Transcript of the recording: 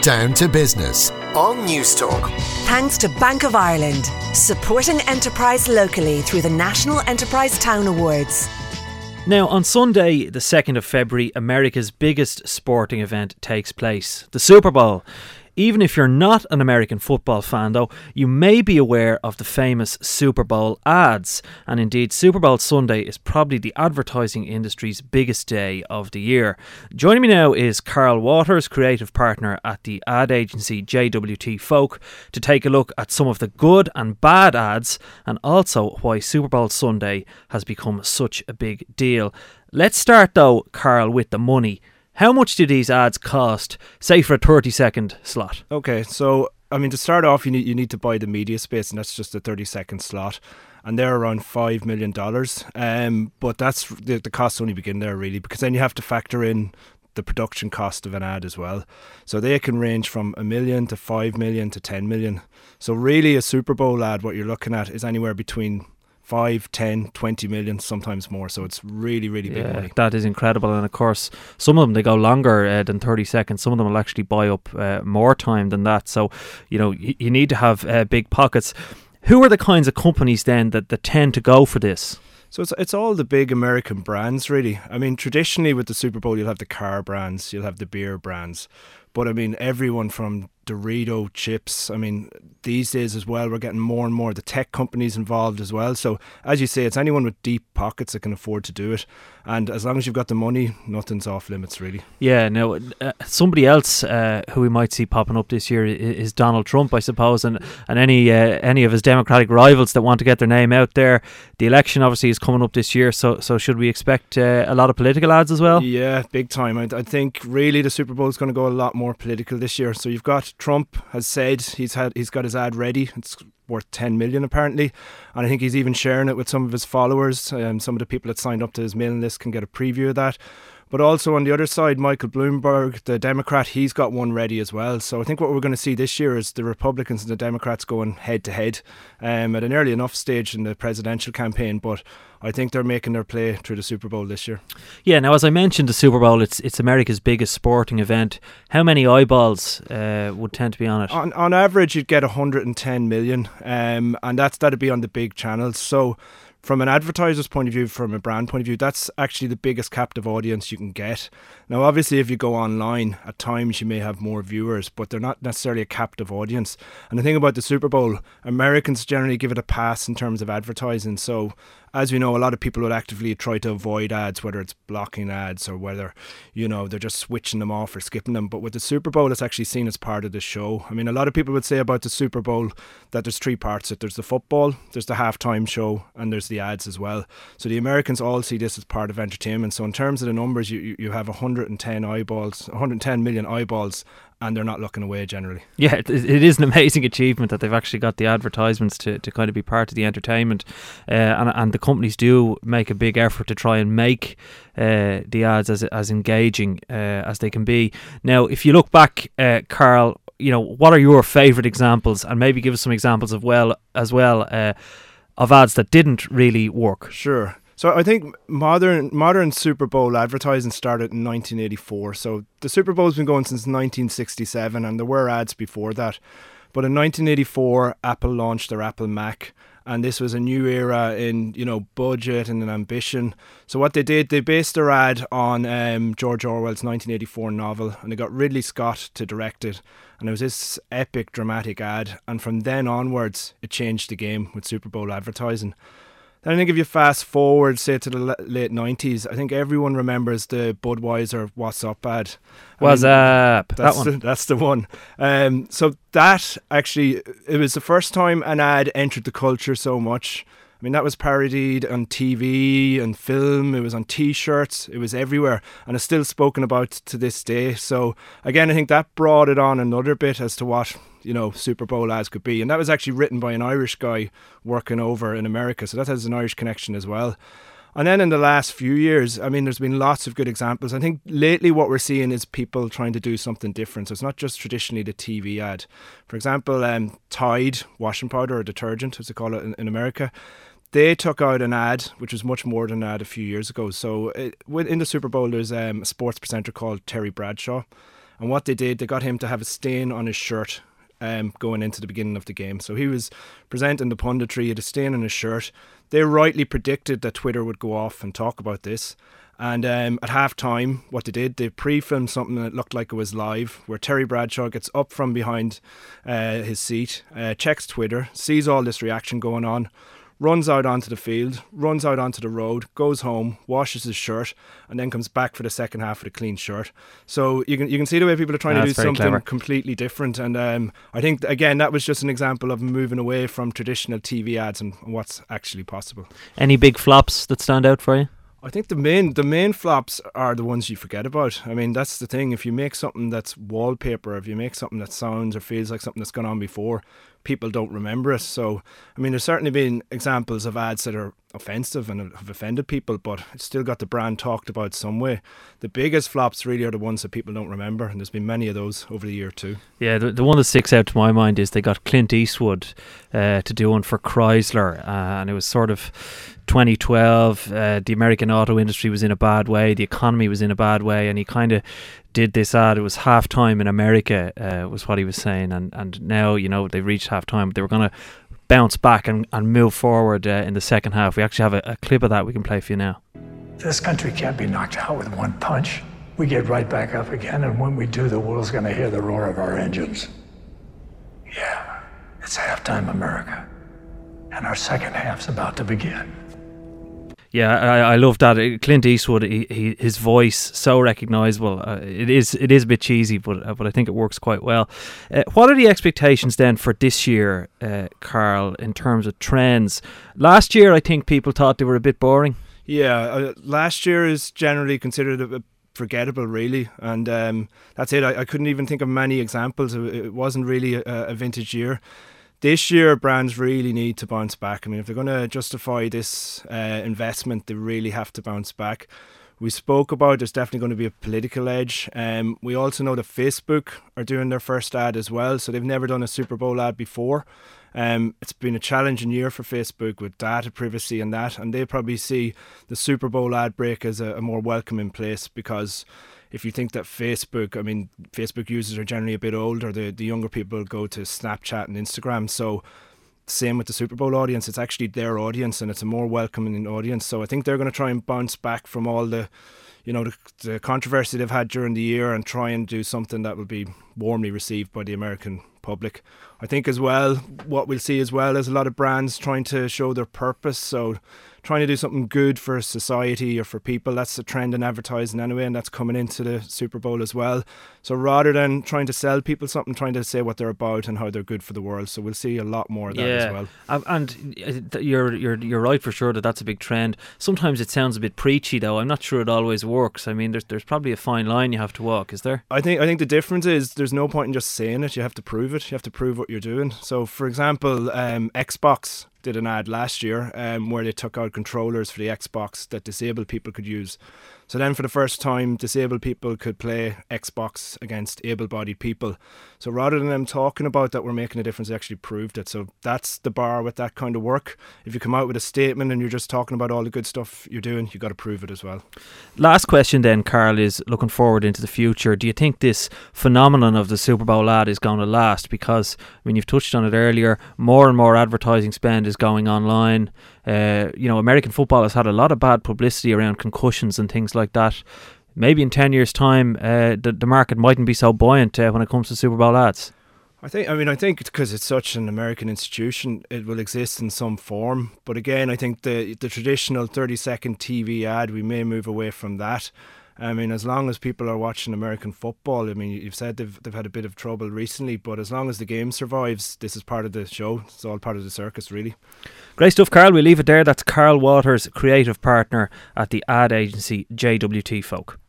Down to Business on News Talk. Thanks to Bank of Ireland, supporting enterprise locally through the National Enterprise Town Awards. Now, on Sunday, the 2nd of February, America's biggest sporting event takes place, the Super Bowl. Even if you're not an American football fan, though, you may be aware of the famous Super Bowl ads. And indeed, Super Bowl Sunday is probably the advertising industry's biggest day of the year. Joining me now is Carl Waters, creative partner at the ad agency JWT Folk, to take a look at some of the good and bad ads and also why Super Bowl Sunday has become such a big deal. Let's start, though, Carl, with the money. How much do these ads cost, say for a 30-second slot? Okay, so, to start off, you need to buy the media space, and that's just a 30-second slot. And they're around $5 million. But that's the costs only begin there, really, because then you have to factor in the production cost of an ad as well. So they can range from $1 million to $5 million to $10 million. So really, a Super Bowl ad, what you're looking at is anywhere between 5, 10, 20 million, sometimes more. So it's really, really big money. That is incredible. And of course, some of them, they go longer than 30 seconds. Some of them will actually buy up more time than that. So, you need to have big pockets. Who are the kinds of companies then that tend to go for this? So it's all the big American brands, really. Traditionally with the Super Bowl, you'll have the car brands, you'll have the beer brands. But everyone from Dorito chips. These days as well, we're getting more and more the tech companies involved as well. So as you say, it's anyone with deep pockets that can afford to do it. And as long as you've got the money, nothing's off limits, really. Yeah, no, somebody else who we might see popping up this year is Donald Trump, I suppose, and any of his Democratic rivals that want to get their name out there. The election obviously is coming up this year, so should we expect a lot of political ads as well? Yeah, big time. I think really the Super Bowl is going to go a lot more political this year. So you've got Trump has said he's got his ad ready. It's worth 10 million apparently, and I think he's even sharing it with some of his followers. Some of the people that signed up to his mailing list can get a preview of that. But also on the other side, Michael Bloomberg, the Democrat, he's got one ready as well. So I think what we're going to see this year is the Republicans and the Democrats going head to head at an early enough stage in the presidential campaign. But I think they're making their play through the Super Bowl this year. Yeah, now as I mentioned, the Super Bowl, it's America's biggest sporting event. How many eyeballs would tend to be on it? On average, you'd get 110 million, and that'd be on the big channels. So from an advertiser's point of view, from a brand point of view, that's actually the biggest captive audience you can get. Now, obviously, if you go online, at times you may have more viewers, but they're not necessarily a captive audience. And the thing about the Super Bowl, Americans generally give it a pass in terms of advertising. So as we know, a lot of people would actively try to avoid ads, whether it's blocking ads or whether, they're just switching them off or skipping them. But with the Super Bowl, it's actually seen as part of the show. A lot of people would say about the Super Bowl that there's three parts. There's the football, there's the halftime show, and there's the ads as well. So the Americans all see this as part of entertainment. So in terms of the numbers, you have 110 million eyeballs, and they're not looking away generally. Yeah, it is an amazing achievement that they've actually got the advertisements to kind of be part of the entertainment, and the companies do make a big effort to try and make the ads as engaging as they can be. Now, if you look back, Carl, what are your favourite examples, and maybe give us some examples of ads that didn't really work? Sure. So I think modern Super Bowl advertising started in 1984. So the Super Bowl's been going since 1967, and there were ads before that. But in 1984, Apple launched their Apple Mac, and this was a new era in budget and an ambition. So what they did, they based their ad on George Orwell's 1984 novel, and they got Ridley Scott to direct it. And it was this epic, dramatic ad. And from then onwards, it changed the game with Super Bowl advertising. Then I think if you fast forward, say, to the late 90s, I think everyone remembers the Budweiser What's Up ad. What's up? That's the one. So that actually, it was the first time an ad entered the culture so much. That was parodied on TV and film. It was on T-shirts. It was everywhere, and it's still spoken about to this day. So again, I think that brought it on another bit as to what Super Bowl ads could be. And that was actually written by an Irish guy working over in America, so that has an Irish connection as well. And then in the last few years, there's been lots of good examples. I think lately what we're seeing is people trying to do something different. So it's not just traditionally the TV ad. For example, Tide washing powder, or detergent as they call it in America, they took out an ad which was much more than an ad a few years ago. So in the Super Bowl, there's a sports presenter called Terry Bradshaw. And what they did, they got him to have a stain on his shirt going into the beginning of the game. So he was presenting the punditry, he had a stain on his shirt. They rightly predicted that Twitter would go off and talk about this. And at half time, what they did, they pre-filmed something that looked like it was live, where Terry Bradshaw gets up from behind his seat, checks Twitter, sees all this reaction going on, runs out onto the field, runs out onto the road, goes home, washes his shirt, and then comes back for the second half with a clean shirt. So you can see the way people are trying to do something clever. completely different. And I think, again, that was just an example of moving away from traditional TV ads and what's actually possible. Any big flops that stand out for you? I think the main flops are the ones you forget about. I mean, that's the thing. If you make something that's wallpaper, if you make something that sounds or feels like something that's gone on before, people don't remember it. So, I mean, there's certainly been examples of ads that are offensive and have offended people, but it's still got the brand talked about some way. The biggest flops really are the ones that people don't remember, and there's been many of those over the year too. Yeah, the one that sticks out to my mind is they got Clint Eastwood to do one for Chrysler, and it was sort of 2012. The American auto industry was in a bad way, the economy was in a bad way, and he kind of did this ad. It was half time in America, was what he was saying, and now, you know, they've reached half time. They were going to bounce back and move forward in the second half. We actually have a clip of that we can play for you now. This country can't be knocked out with one punch. We get right back up again, and when we do, the world's going to hear the roar of our engines. Yeah, it's halftime America, and our second half's about to begin. Yeah, I love that. Clint Eastwood, his voice so recognisable. It is a bit cheesy, but I think it works quite well. What are the expectations then for this year, Carl, in terms of trends? Last year, I think people thought they were a bit boring. Yeah, last year is generally considered a forgettable, really, and that's it. I couldn't even think of many examples. It wasn't really a vintage year. This year, brands really need to bounce back. I mean, if they're going to justify this investment, they really have to bounce back. We spoke about there's definitely going to be a political edge. We also know that Facebook are doing their first ad as well, so they've never done a Super Bowl ad before. It's been a challenging year for Facebook with data privacy and that, and they probably see the Super Bowl ad break as a more welcoming place, because if you think that Facebook users are generally a bit older, the younger people go to Snapchat and Instagram. So same with the Super Bowl audience, it's actually their audience and it's a more welcoming audience. So I think they're going to try and bounce back from all the controversy they've had during the year and try and do something that will be warmly received by the American public. I think as well, what we'll see as well is a lot of brands trying to show their purpose. So trying to do something good for society or for people. That's the trend in advertising anyway, and that's coming into the Super Bowl as well. So rather than trying to sell people something, trying to say what they're about and how they're good for the world. So we'll see a lot more of that as well. And you're right for sure that's a big trend. Sometimes it sounds a bit preachy though. I'm not sure it always works. I mean, there's probably a fine line you have to walk, is there? I think the difference is there's no point in just saying it. You have to prove it. You have to prove what you're doing. So for example, Xbox did an ad last year where they took out controllers for the Xbox that disabled people could use. So then for the first time, disabled people could play Xbox against able-bodied people. So rather than them talking about that we're making a difference, they actually proved it. So that's the bar with that kind of work. If you come out with a statement and you're just talking about all the good stuff you're doing, you got to prove it as well. Last question then, Carl, is looking forward into the future. Do you think this phenomenon of the Super Bowl ad is going to last? Because, I mean, you've touched on it earlier, more and more advertising spend is going online. American football has had a lot of bad publicity around concussions and things like that. Maybe in 10 years' time, the market mightn't be so buoyant when it comes to Super Bowl ads. I think because it's such an American institution, it will exist in some form. But again, I think the traditional 30-second TV ad, we may move away from that. I mean, as long as people are watching American football, I mean, you've said they've had a bit of trouble recently, but as long as the game survives, this is part of the show. It's all part of the circus, really. Great stuff, Carl. We'll leave it there. That's Carl Waters, creative partner at the ad agency JWT Folk.